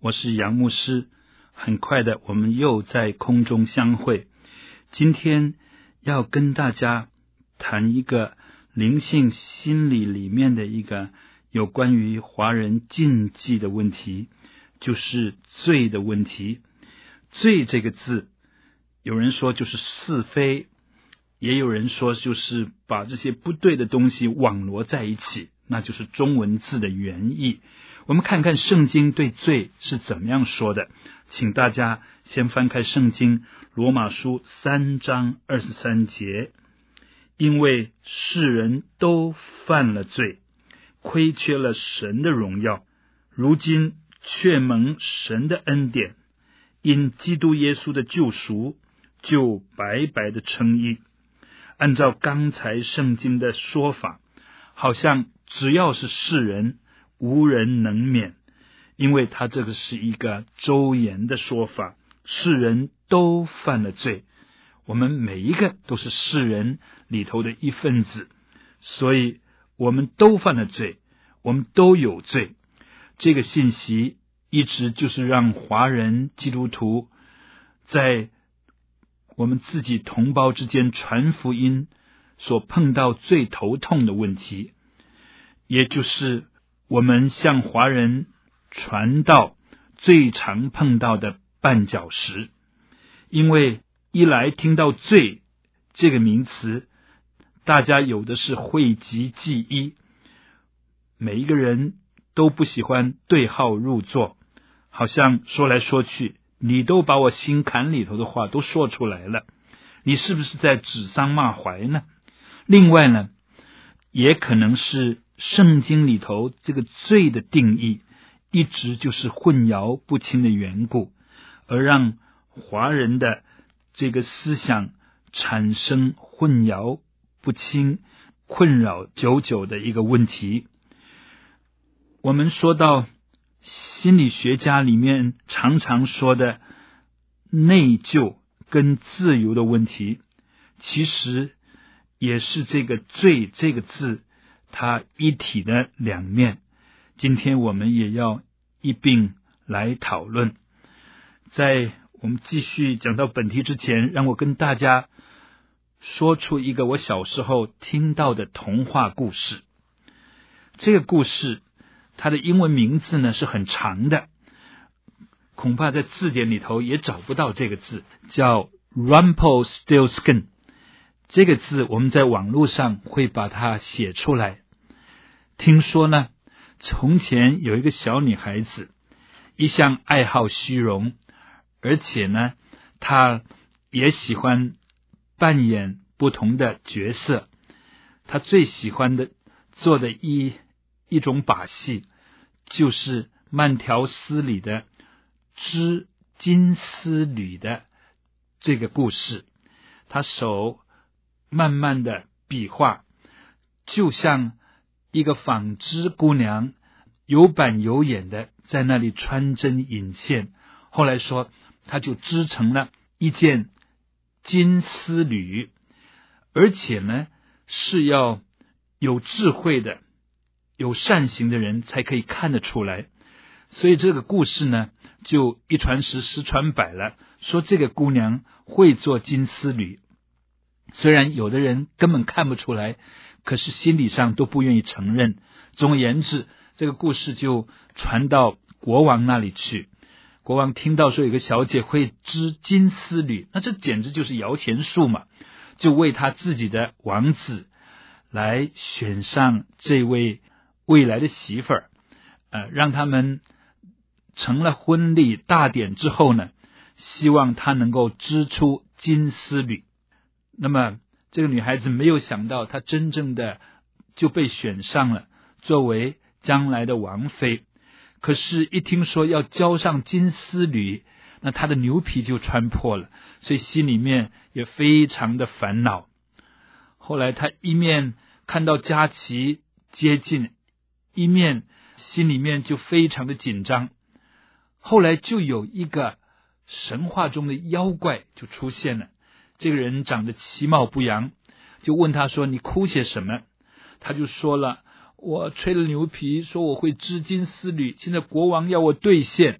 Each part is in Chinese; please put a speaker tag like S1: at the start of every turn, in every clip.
S1: 我是杨牧师。很快的，我们又在空中相会。今天要跟大家谈一个灵性心理里面的一个有关于华人禁忌的问题，就是罪的问题。罪这个字，有人说就是是非，也有人说就是把这些不对的东西网罗在一起，那就是中文字的原意。我们看看圣经对罪是怎么样说的，请大家先翻开圣经罗马书3章23节。因为世人都犯了罪，亏缺了神的荣耀，如今却蒙神的恩典，因基督耶稣的救赎，就白白的称义。按照刚才圣经的说法，好像只要是世人，无人能免，因为他这个是一个周延的说法，世人都犯了罪，我们每一个都是世人里头的一份子，所以我们都犯了罪，我们都有罪。这个信息一直就是让华人基督徒在我们自己同胞之间传福音所碰到最头痛的问题，也就是我们向华人传道最常碰到的绊脚石。因为一来听到罪这个名词，大家有的是讳疾忌医，每一个人都不喜欢对号入座，好像说来说去，你都把我心坎里头的话都说出来了，你是不是在指桑骂槐呢？另外呢，也可能是圣经里头这个罪的定义一直就是混淆不清的缘故，而让华人的这个思想产生混淆不清、困扰久久的一个问题。我们说到心理学家里面常常说的内疚跟自由的问题，其实也是这个罪这个字它一体的两面。今天我们也要一并来讨论。在我们继续讲到本题之前，让我跟大家说出一个我小时候听到的童话故事。这个故事它的英文名字呢是很长的，恐怕在字典里头也找不到这个字，叫 Rumpelstiltskin。 这个字我们在网络上会把它写出来。听说呢，从前有一个小女孩子，一向爱好虚荣，而且呢她也喜欢扮演不同的角色。她最喜欢的做的一种把戏，就是慢条斯理的织金丝缕的这个故事。她手慢慢的比划，就像一个纺织姑娘有板有眼的在那里穿针引线，后来说她就织成了一件金丝缕，而且呢是要有智慧的有善行的人才可以看得出来。所以这个故事呢就一传十十传百了，说这个姑娘会做金丝缕，虽然有的人根本看不出来，可是心理上都不愿意承认。总而言之，这个故事就传到国王那里去。国王听到说有个小姐会织金丝缕，那这简直就是摇钱树嘛，就为他自己的王子来选上这位未来的媳妇儿，让他们成了婚礼大典之后呢，希望他能够织出金丝缕。那么这个女孩子没有想到，她真正的就被选上了，作为将来的王妃。可是一听说要交上金丝缕，那她的牛皮就穿破了，所以心里面也非常的烦恼。后来她一面看到佳期接近，一面心里面就非常的紧张。后来就有一个神话中的妖怪就出现了，这个人长得其貌不扬，就问他说，你哭些什么？他就说了，我吹了牛皮说我会织金丝缕，现在国王要我兑现，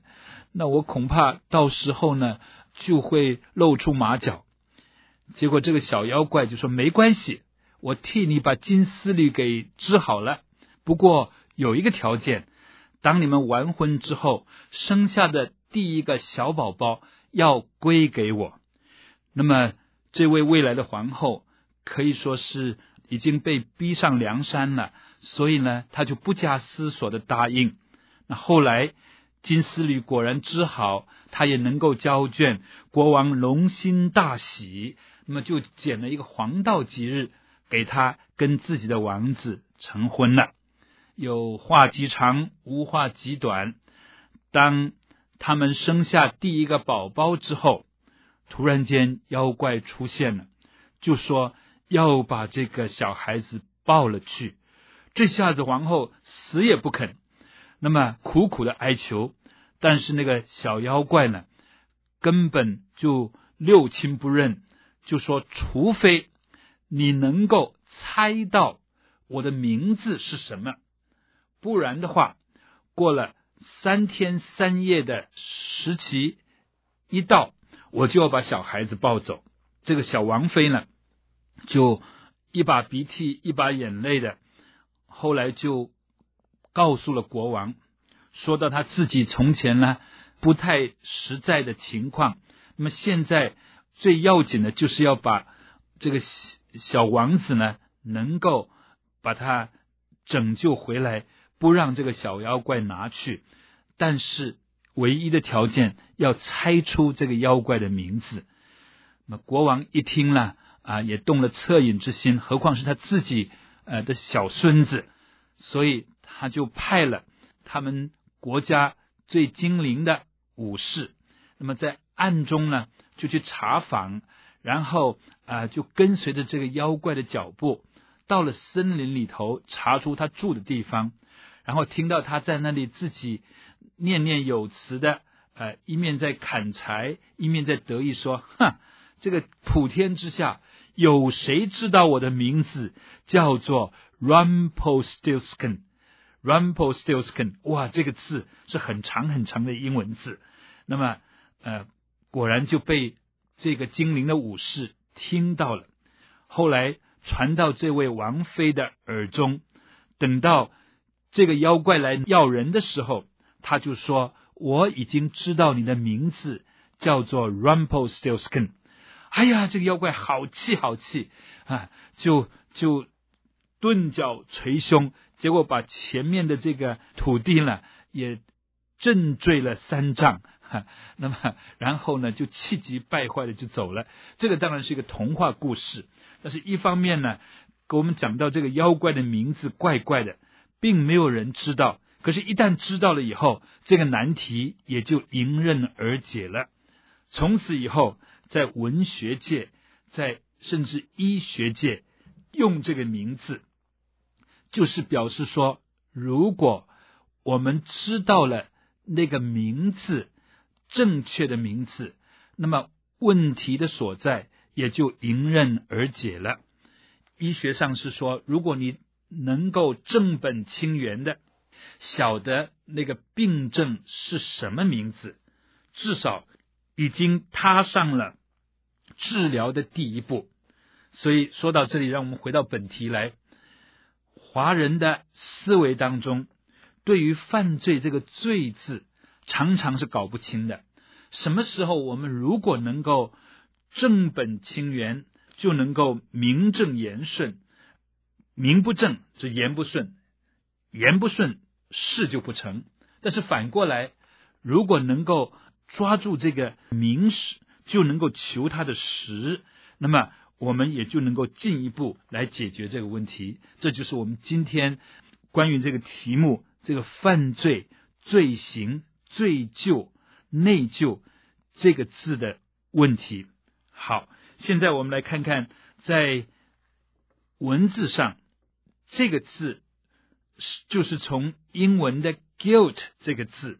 S1: 那我恐怕到时候呢就会露出马脚。结果这个小妖怪就说，没关系，我替你把金丝驴给治好了，不过有一个条件，当你们完婚之后生下的第一个小宝宝要归给我。那么这位未来的皇后可以说是已经被逼上梁山了，所以呢她就不加思索的答应。那后来金丝驴果然治好，他也能够交卷，国王龙心大喜，那么就拣了一个黄道吉日给他跟自己的王子成婚了。有话极长，无话极短，当他们生下第一个宝宝之后，突然间妖怪出现了，就说要把这个小孩子抱了去。这下子皇后死也不肯，那么苦苦的哀求，但是那个小妖怪呢根本就六亲不认，就说除非你能够猜到我的名字是什么，不然的话过了3天3夜的时期一到，我就要把小孩子抱走。这个小王妃呢就一把鼻涕一把眼泪的，后来就告诉了国王，说到他自己从前呢不太实在的情况，那么现在最要紧的就是要把这个小王子呢能够把他拯救回来，不让这个小妖怪拿去，但是唯一的条件要猜出这个妖怪的名字。那国王一听了也动了恻隐之心，何况是他自己的小孙子，所以他就派了他们国家最精灵的武士，那么在暗中呢就去查访，然后就跟随着这个妖怪的脚步，到了森林里头，查出他住的地方，然后听到他在那里自己念念有词的一面在砍柴，一面在得意说，这个普天之下有谁知道我的名字叫做 Rumpelstiltskin。 Rumpelstiltskin， 哇，这个字是很长很长的英文字。那么果然就被这个精灵的武士听到了，后来传到这位王妃的耳中，等到这个妖怪来要人的时候，他就说，我已经知道你的名字叫做 Rumpelstiltskin。 哎呀，这个妖怪好气好气就顿脚捶胸，结果把前面的这个土地呢也震坠了3丈，那么然后呢就气急败坏的就走了。这个当然是一个童话故事，但是一方面呢给我们讲到这个妖怪的名字怪怪的，并没有人知道，可是一旦知道了以后，这个难题也就迎刃而解了。从此以后在文学界，在甚至医学界用这个名字，就是表示说，如果我们知道了那个名字，正确的名字，那么问题的所在也就迎刃而解了。医学上是说，如果你能够正本清源的晓得那个病症是什么名字，至少已经踏上了治疗的第一步。所以说到这里，让我们回到本题来。华人的思维当中，对于犯罪这个罪字常常是搞不清的。什么时候我们如果能够正本清源，就能够名正言顺。名不正就言不顺，言不顺事就不成。但是反过来，如果能够抓住这个名实，就能够求它的实，那么我们也就能够进一步来解决这个问题。这就是我们今天关于这个题目，这个犯罪、罪行、罪疚、内疚这个字的问题。好，现在我们来看看在文字上，这个字就是从英文的 guilt 这个字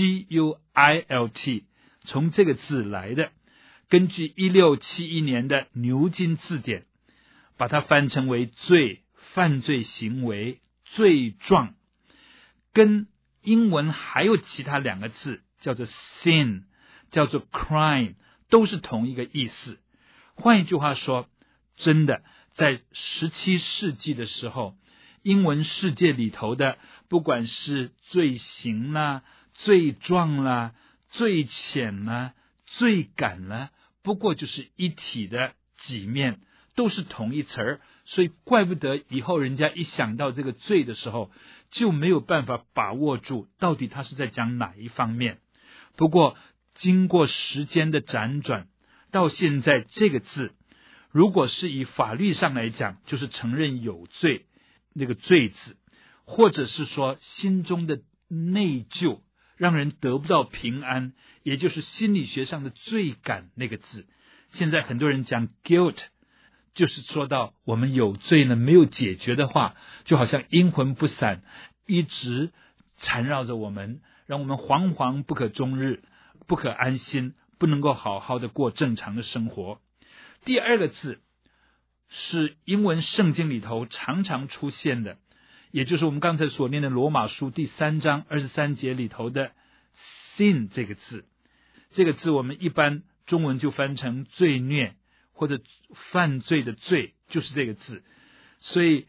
S1: G-U-I-L-T 从这个字来的。根据1671年的牛津字典，把它翻成为罪、犯罪行为、罪状，跟英文还有其他2个字， 叫做 sin， 叫做 crime， 都是同一个意思。换一句话说，真的在17世纪的时候，英文世界里头的不管是罪行啦、罪状啦、罪浅啦、罪感啦，不过就是一体的几面，都是同一词儿，所以怪不得以后人家一想到这个罪的时候，就没有办法把握住到底他是在讲哪一方面。不过经过时间的辗转，到现在这个字，如果是以法律上来讲，就是承认有罪那个罪字，或者是说心中的内疚，让人得不到平安，也就是心理学上的罪感那个字。现在很多人讲 guilt， 就是说到我们有罪呢没有解决的话，就好像阴魂不散，一直缠绕着我们，让我们惶惶不可终日，不可安心，不能够好好的过正常的生活。第二个字是英文圣经里头常常出现的，也就是我们刚才所念的罗马书第3章23节里头的 sin 这个字。这个字我们一般中文就翻成罪孽，或者犯罪的罪，就是这个字。所以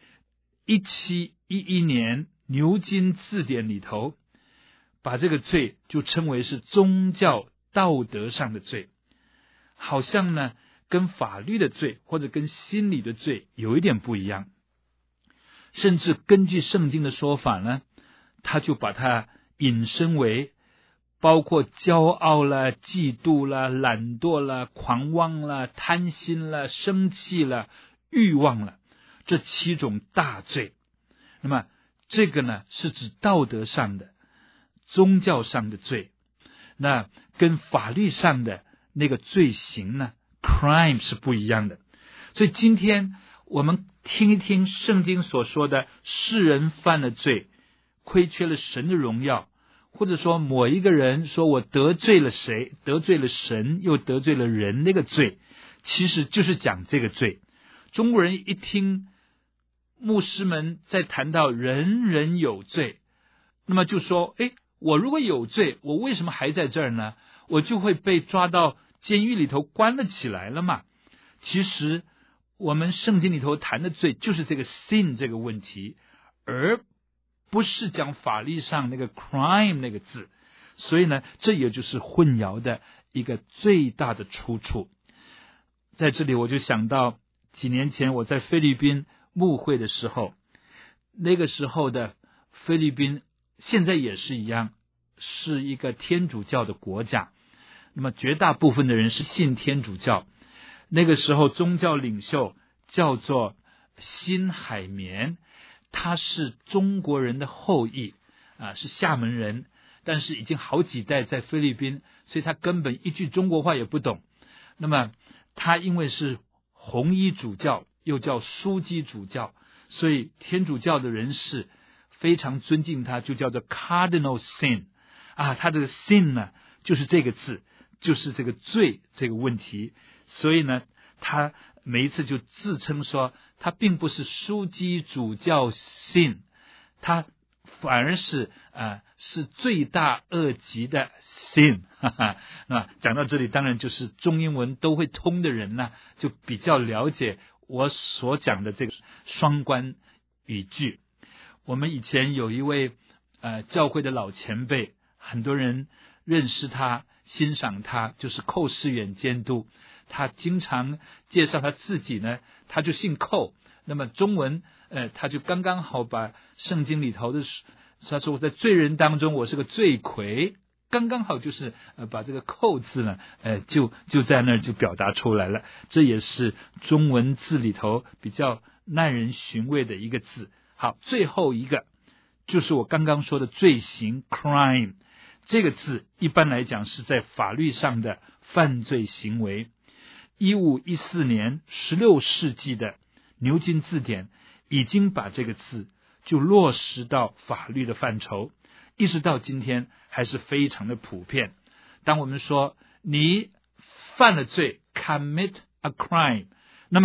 S1: 1711年牛津字典里头把这个罪就称为是宗教道德上的罪，好像呢跟法律的罪或者跟心理的罪有一点不一样。甚至根据圣经的说法呢，他就把它引申为包括骄傲啦、嫉妒啦、懒惰啦、狂妄啦、贪心啦、生气啦、欲望啦，这7种大罪。那么这个呢是指道德上的、宗教上的罪，那跟法律上的那个罪行呢 crime 是不一样的。所以今天我们听一听圣经所说的世人犯了罪，亏缺了神的荣耀，或者说某一个人说我得罪了谁，得罪了神又得罪了人，那个罪其实就是讲这个罪。中国人一听牧师们在谈到人人有罪，那么就说我如果有罪，我为什么还在这儿呢？我就会被抓到监狱里头关了起来了嘛。其实我们圣经里头谈的罪就是这个 sin 这个问题，而不是讲法律上那个 crime 那个字。所以呢，这也就是混淆的一个最大的出处。在这里我就想到几年前我在菲律宾牧会的时候，那个时候的菲律宾现在也是一样，是一个天主教的国家，那么绝大部分的人是信天主教。那个时候宗教领袖叫做辛海绵，他是中国人的后裔是厦门人，但是已经好几代在菲律宾，所以他根本一句中国话也不懂。那么他因为是红衣主教，又叫枢机主教，所以天主教的人士非常尊敬他，就叫做 Cardinal Sin 他的 sin 呢就是这个字，就是这个罪这个问题。所以呢他每一次就自称说他并不是枢机主教 sin， 他反而是是罪大恶极的 sin。 那讲到这里，当然就是中英文都会通的人呢，就比较了解我所讲的这个双关语句。我们以前有一位教会的老前辈，很多人认识他欣赏他，就是寇世远监督。他经常介绍他自己呢，他就姓寇，那么中文他就刚刚好把圣经里头的他说我在罪人当中我是个罪魁，刚刚好就是把这个寇字呢就在那儿就表达出来了。这也是中文字里头比较耐人寻味的一个字。好，最后一个就是我刚刚说的罪行 crime， 这个字一般来讲是在法律上的犯罪行为。1514年16世纪的牛津字典已经把这个字就落实到法律的范畴，一直到今天还是非常的普遍。当我们说你犯了罪 commit a crime， 那么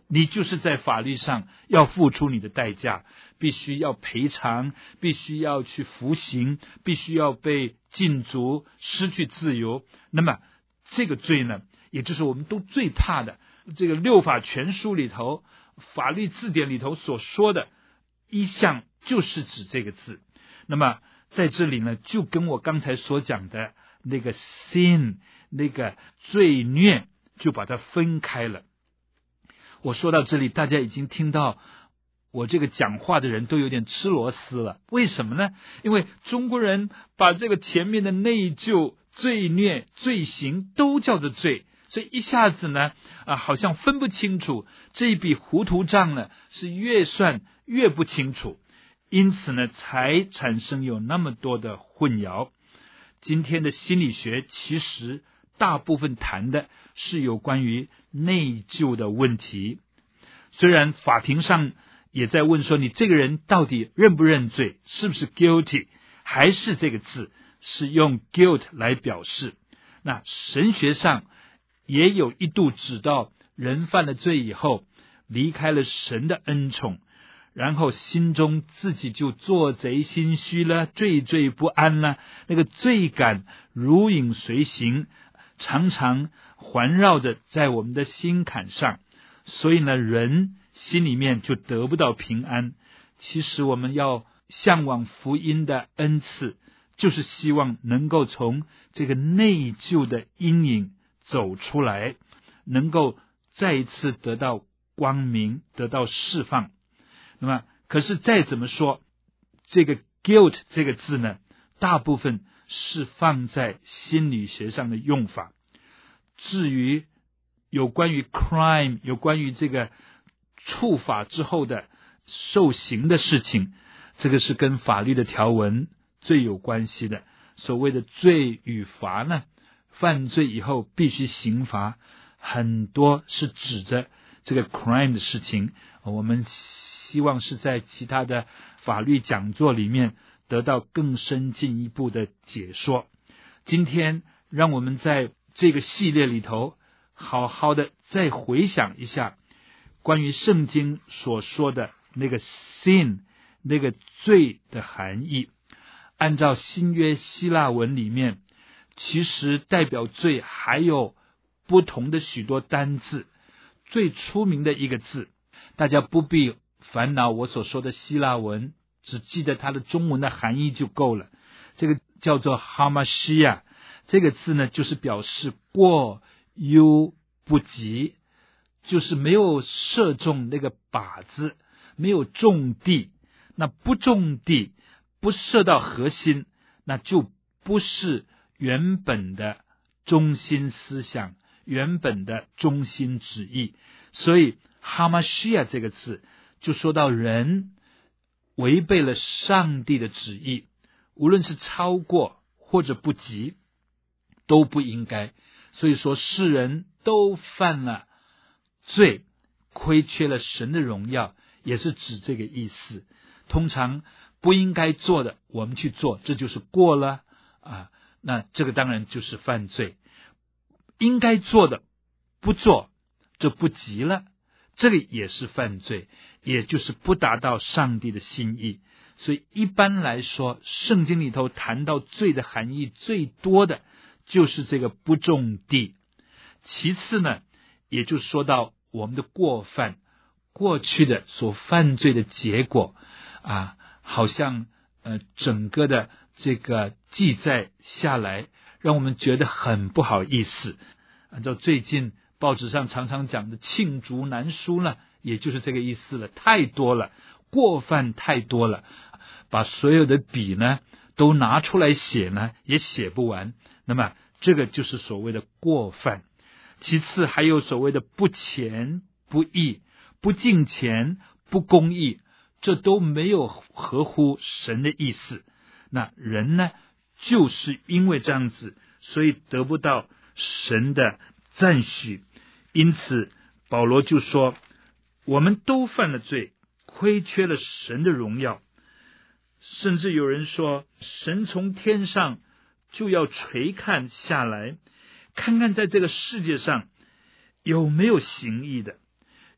S1: 你就是在法律上要付出你的代价，必须要赔偿，必须要去服刑，必须要被禁足，失去自由。那么这个罪呢，也就是我们都最怕的，这个六法全书里头，法律字典里头所说的一项就是指这个字。那么在这里呢，就跟我刚才所讲的那个 sin 那个罪孽就把它分开了。我说到这里，大家已经听到我这个讲话的人都有点吃螺丝了。为什么呢？因为中国人把这个前面的内疚、罪孽、罪行都叫做罪，所以一下子呢好像分不清楚，这一笔糊涂账呢是越算越不清楚，因此呢才产生有那么多的混淆。今天的心理学其实大部分谈的是有关于内疚的问题。虽然法庭上也在问说，你这个人到底认不认罪，是不是 guilty， 还是这个字是用 guilt 来表示。那神学上也有一度指到人犯了罪以后，离开了神的恩宠，然后心中自己就做贼心虚了，惴惴不安了，那个罪感如影随形，常常环绕着在我们的心坎上，所以呢人心里面就得不到平安。其实我们要向往福音的恩赐，就是希望能够从这个内疚的阴影走出来，能够再一次得到光明，得到释放。那么可是再怎么说，这个 guilt 这个字呢，大部分是放在心理学上的用法。至于有关于 crime， 有关于这个触法之后的受刑的事情，这个是跟法律的条文最有关系的。所谓的罪与罚呢，犯罪以后必须刑罚，很多是指着这个 crime 的事情。我们希望是在其他的法律讲座里面得到更深进一步的解说。今天让我们在这个系列里头好好的再回想一下关于圣经所说的那个 sin， 那个罪的含义。按照新约希腊文里面，其实代表罪还有不同的许多单字。最出名的一个字，大家不必烦恼我所说的希腊文，只记得它的中文的含义就够了。这个叫做 hamartia， 这个字呢就是表示过犹不及，就是没有射中那个靶子，没有中地。那不中地，不射到核心，那就不是原本的中心思想，原本的中心旨意。所以 hamartia 这个字就说到人违背了上帝的旨意，无论是超过或者不及，都不应该。所以说世人都犯了罪，亏缺了神的荣耀，也是指这个意思。通常不应该做的我们去做，这就是过了那这个当然就是犯罪。应该做的不做，这不及了，这里也是犯罪，也就是不达到上帝的心意。所以一般来说，圣经里头谈到罪的含义最多的就是这个不中地。其次呢，也就说到我们的过犯，过去的所犯罪的结果好像整个的这个记载下来，让我们觉得很不好意思。按照最近报纸上常常讲的罄竹难书呢，也就是这个意思了。太多了，过犯太多了，把所有的笔呢都拿出来写呢，也写不完。那么这个就是所谓的过犯。其次还有所谓的不虔不义、不敬虔、不公义，这都没有合乎神的意思。那人呢，就是因为这样子，所以得不到神的赞许。因此保罗就说，我们都犯了罪，亏缺了神的荣耀。甚至有人说，神从天上就要垂看下来，看看在这个世界上有没有行义的，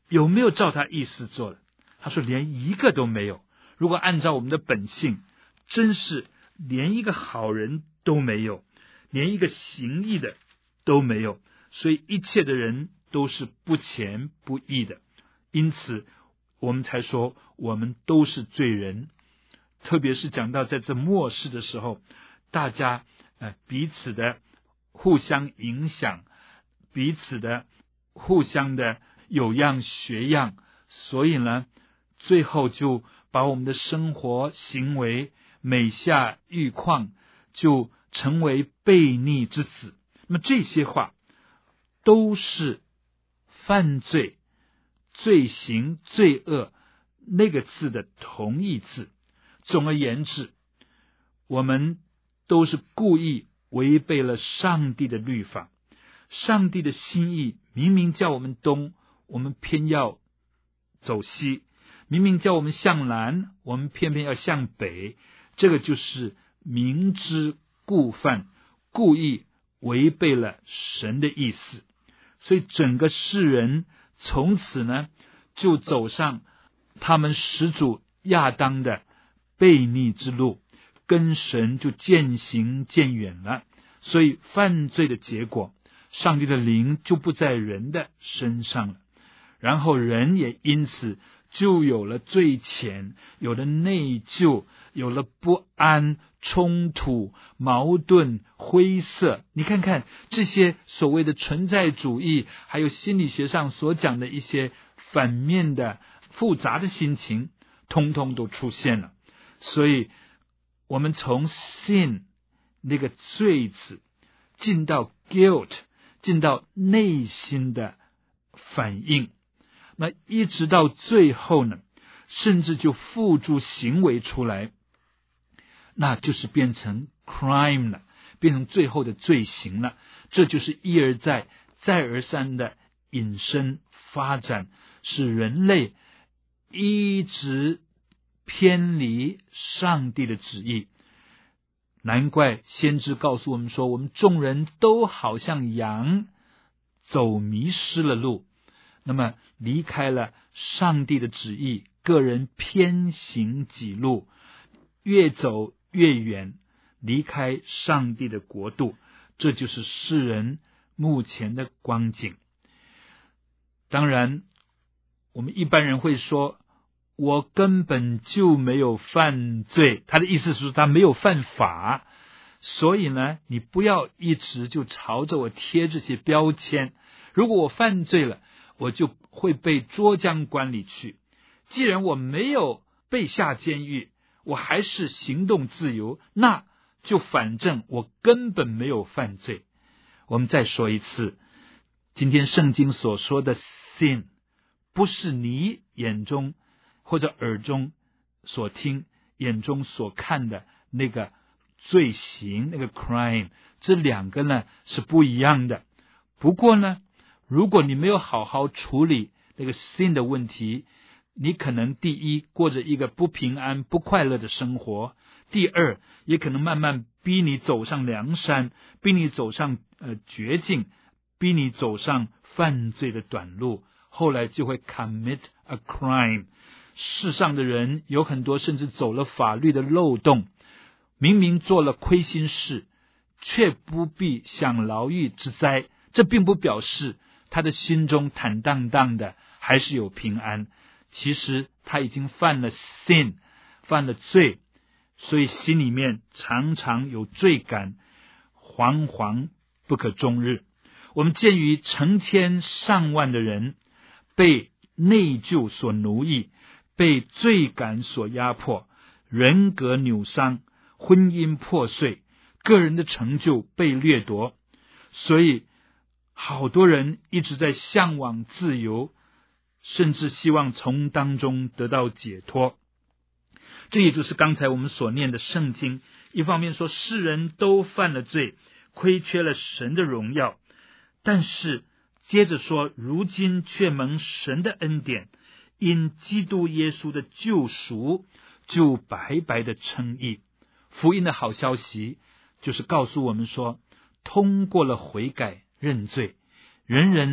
S1: 有没有照他意思做了？他说连一个都没有。如果按照我们的本性，真是连一个好人都没有，连一个行义的都没有。所以一切的人都是不虔不义的，因此我们才说我们都是罪人。特别是讲到在这末世的时候，大家彼此的互相影响，彼此的互相的有样学样，所以呢，最后就把我们的生活行为每下愈况，就成为悖逆之子。那么这些话都是犯罪、罪行、罪恶那个字的同义字。总而言之，我们都是故意违背了上帝的律法。上帝的心意明明叫我们东，我们偏要走西；明明叫我们向南，我们偏偏要向北。这个就是明知故犯，故意违背了神的意思。所以整个世人从此呢，就走上他们始祖亚当的悖逆之路，跟神就渐行渐远了。所以犯罪的结果，上帝的灵就不在人的身上了，然后人也因此就有了罪愆，有了内疚，有了不安、冲突、矛盾、灰色。你看看这些所谓的存在主义，还有心理学上所讲的一些反面的复杂的心情，通通都出现了。所以我们从 sin 那个罪字进到 guilt， 进到内心的反应，那一直到最后呢，甚至就付诸行为出来，那就是变成 crime 了，变成最后的罪行了。这就是一而再再而三的引申发展，使人类一直偏离上帝的旨意。难怪先知告诉我们说，我们众人都好像羊，走迷失了路。那么离开了上帝的旨意，个人偏行己路，越走越远，离开上帝的国度。这就是世人目前的光景。当然我们一般人会说，我根本就没有犯罪，他的意思是说他没有犯法，所以呢，你不要一直就朝着我贴这些标签。如果我犯罪了，我就会被捉将关里去。既然我没有被下监狱，我还是行动自由，那就反正我根本没有犯罪。我们再说一次，今天圣经所说的 sin， 不是你眼中或者耳中所听，眼中所看的那个罪行，那个 crime， 这两个呢是不一样的。不过呢，如果你没有好好处理那个 sin 的问题，你可能第一过着一个不平安不快乐的生活，第二也可能慢慢逼你走上梁山，逼你走上绝境，逼你走上犯罪的短路，后来就会 commit a crime。 世上的人有很多甚至走了法律的漏洞，明明做了亏心事，却不必享牢狱之灾。这并不表示他的心中坦荡荡的还是有平安，其实他已经犯了 sin， 犯了罪，所以心里面常常有罪感，惶惶不可终日。我们鉴于成千上万的人被内疚所奴役，被罪感所压迫，人格扭伤，婚姻破碎，个人的成就被掠夺，所以好多人一直在向往自由，甚至希望从当中得到解脱。这也就是刚才我们所念的圣经，一方面说世人都犯了罪，亏缺了神的荣耀，但是接着说如今却蒙神的恩典，因基督耶稣的救赎，就白白的称义。福音的好消息就是告诉我们说，通过了悔改认罪，人人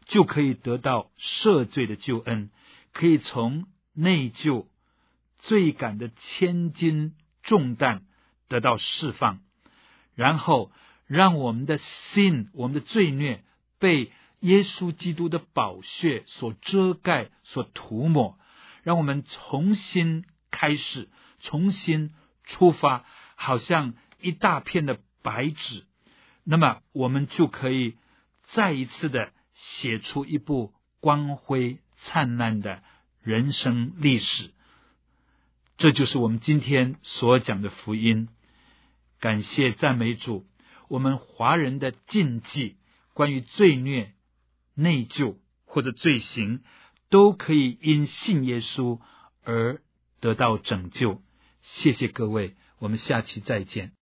S1: 就可以得到赦罪的救恩，可以从内疚、罪感的千斤重担得到释放，然后让我们的心、我们的罪孽被耶稣基督的宝血所遮盖、所涂抹，让我们重新开始，重新出发，好像一大片的白纸，那么我们就可以再一次的写出一部光辉灿烂的人生历史。这就是我们今天所讲的福音。感谢赞美主，我们华人的禁忌，关于罪孽、内疚或者罪行，都可以因信耶稣而得到拯救。谢谢各位，我们下期再见。